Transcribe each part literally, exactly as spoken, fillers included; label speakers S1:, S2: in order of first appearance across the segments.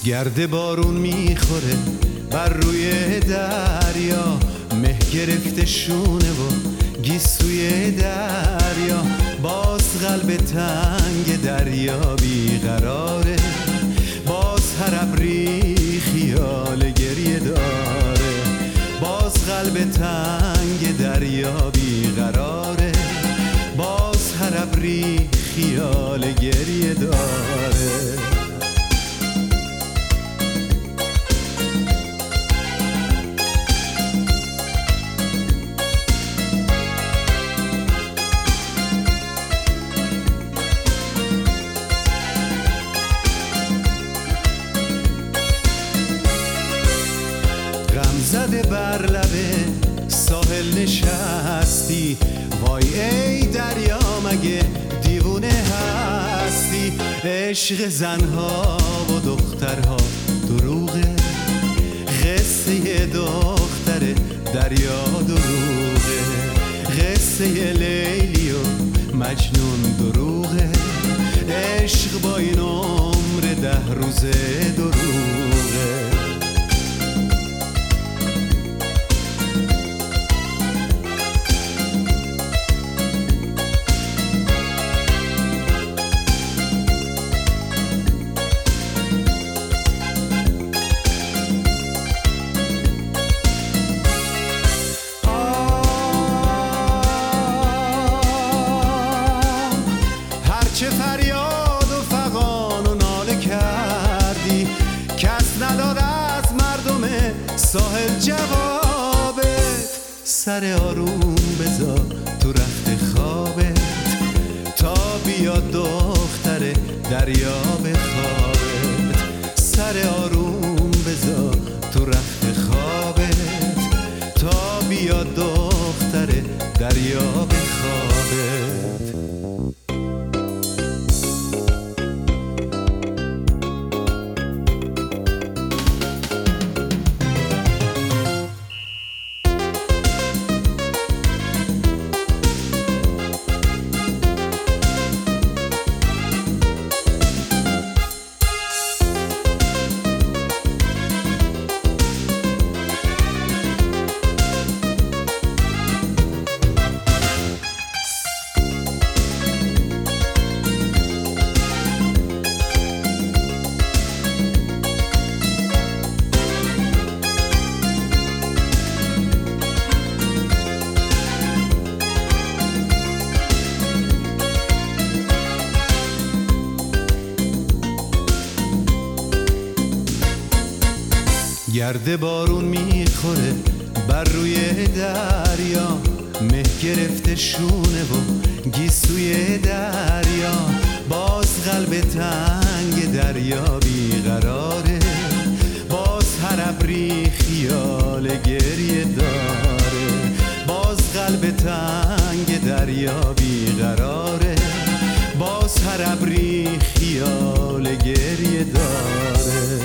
S1: گرد بارون میخوره بر روی دریا، مه گرفته شونه و گیسوی دریا، باز قلب تنگ دریا بیقراره، باز هر ابری خیال گریه داره، باز قلب تنگ دریا بیقراره، باز هر ابری خیال گریه داره. زده بر لبه ساحل نشستی، وای ای دریا مگه دیوونه هستی؟ عشق زنها و دخترها دروغه، قصه دختر دریا دروغه، قصه لیلی و مجنون دروغه، عشق با این عمر ده روزه دروغه. چه فریاد و فغان و ناله کردی، کس نداد از مردم ساحل جوابت، سر آروم بذار تو رخت خوابت تا بیاد دختر دریا بخوابت، سر آروم بذار تو رخت خوابت تا بیاد دختر دریا بخوابت. گرد بارون میخوره بر روی دریا، مه گرفته شونه و گیسوی دریا، باز قلب تنگ دریا بیقراره، باز هر ابری خیال گریه داره، باز قلب تنگ دریا بیقراره، باز هر ابری خیال گریه داره.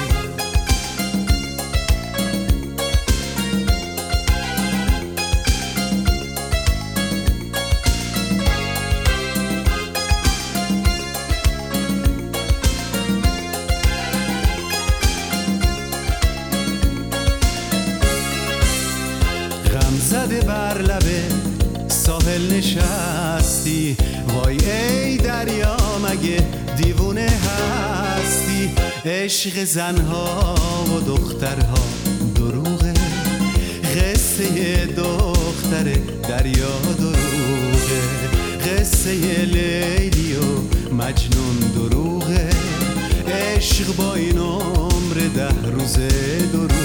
S1: زده بر لبه ساحل نشستی، وای ای دریا مگه دیوونه هستی؟ عشق زنها و دخترها دروغه، قصه دختر دریا دروغه، قصه لیلی و مجنون دروغه، عشق با این عمر ده روزه دروغه.